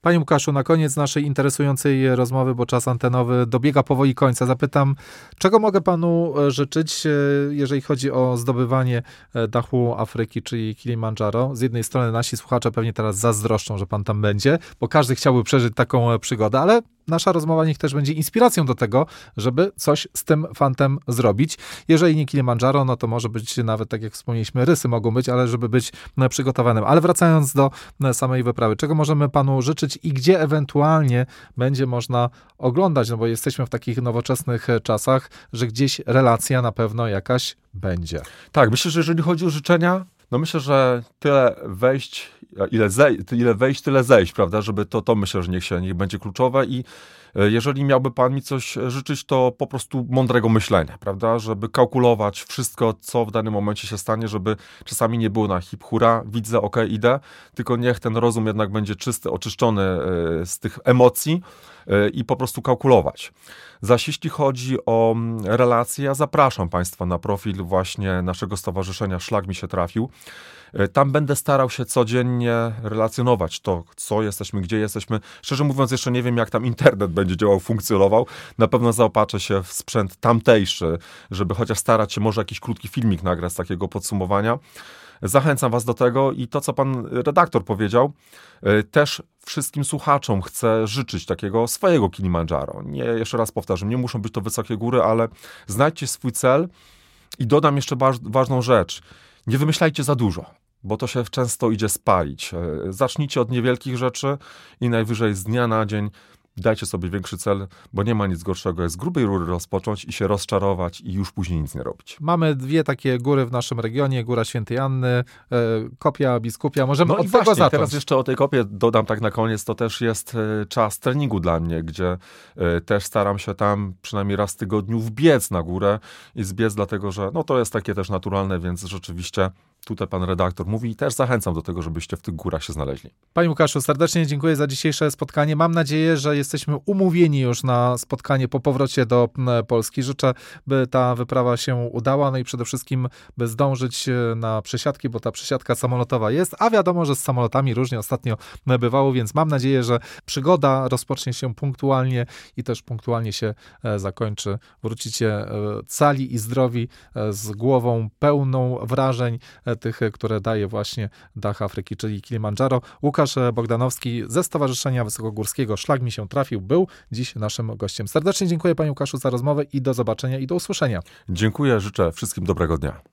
Panie Łukaszu, na koniec naszej interesującej rozmowy, bo czas antenowy dobiega powoli końca, zapytam, czego mogę panu życzyć, jeżeli chodzi o zdobywanie dachu Afryki, czyli Kilimandżaro? Z jednej strony nasi słuchacze pewnie teraz zazdroszczą, że pan tam będzie, bo każdy chciałby przeżyć taką przygodę, ale nasza rozmowa niech też będzie inspiracją do tego, żeby coś z tym fantem zrobić. Jeżeli nie Kilimandżaro, no to może być nawet, tak jak wspomnieliśmy, rysy mogą być, ale żeby być przygotowanym. Ale wracając do samej wyprawy, czego możemy panu życzyć i gdzie ewentualnie będzie można oglądać, no bo jesteśmy w takich nowoczesnych czasach, że gdzieś relacja na pewno jakaś będzie. Tak, myślę, że jeżeli chodzi o życzenia, no myślę, że tyle wejść, ile wejść, tyle zejść, prawda, żeby to myślę, że niech będzie kluczowe i jeżeli miałby pan mi coś życzyć, to po prostu mądrego myślenia, prawda, żeby kalkulować wszystko, co w danym momencie się stanie, żeby czasami nie było na hip hura, widzę, okej, idę, tylko niech ten rozum jednak będzie czysty, oczyszczony z tych emocji i po prostu kalkulować. Zaś jeśli chodzi o relacje, ja zapraszam państwa na profil właśnie naszego stowarzyszenia Szlak mi się trafił. Tam będę starał się codziennie relacjonować to, co jesteśmy, gdzie jesteśmy. Szczerze mówiąc, jeszcze nie wiem, jak tam internet będzie działał, funkcjonował. Na pewno zaopatrzę się w sprzęt tamtejszy, żeby chociaż starać się może jakiś krótki filmik nagrać z takiego podsumowania. Zachęcam was do tego i to, co pan redaktor powiedział, też wszystkim słuchaczom chcę życzyć takiego swojego Kilimandżaro. Nie, jeszcze raz powtarzam, nie muszą być to wysokie góry, ale znajdźcie swój cel i dodam jeszcze ważną rzecz. Nie wymyślajcie za dużo, bo to się często idzie spalić. Zacznijcie od niewielkich rzeczy i najwyżej z dnia na dzień dajcie sobie większy cel, bo nie ma nic gorszego, jak z grubej rury rozpocząć i się rozczarować i już później nic nie robić. Mamy dwie takie góry w naszym regionie, Góra Świętej Anny, Kopia Biskupia. Możemy od tego zacząć. Teraz jeszcze o tej kopie dodam tak na koniec, to też jest czas treningu dla mnie, gdzie też staram się tam przynajmniej raz w tygodniu wbiec na górę i zbiec dlatego, że no to jest takie też naturalne, więc rzeczywiście tutaj pan redaktor mówi i też zachęcam do tego, żebyście w tych górach się znaleźli. Panie Łukaszu, serdecznie dziękuję za dzisiejsze spotkanie. Mam nadzieję, że jesteśmy umówieni już na spotkanie po powrocie do Polski. Życzę, by ta wyprawa się udała, no i przede wszystkim, by zdążyć na przesiadki, bo ta przesiadka samolotowa jest, a wiadomo, że z samolotami różnie ostatnio bywało, więc mam nadzieję, że przygoda rozpocznie się punktualnie i też punktualnie się zakończy. Wrócicie cali i zdrowi, z głową pełną wrażeń tych, które daje właśnie dach Afryki, czyli Kilimandżaro. Łukasz Bogdanowski ze Stowarzyszenia Wysokogórskiego Szlak mi się trafił, był dziś naszym gościem. Serdecznie dziękuję panie Łukaszu za rozmowę i do zobaczenia i do usłyszenia. Dziękuję, życzę wszystkim dobrego dnia.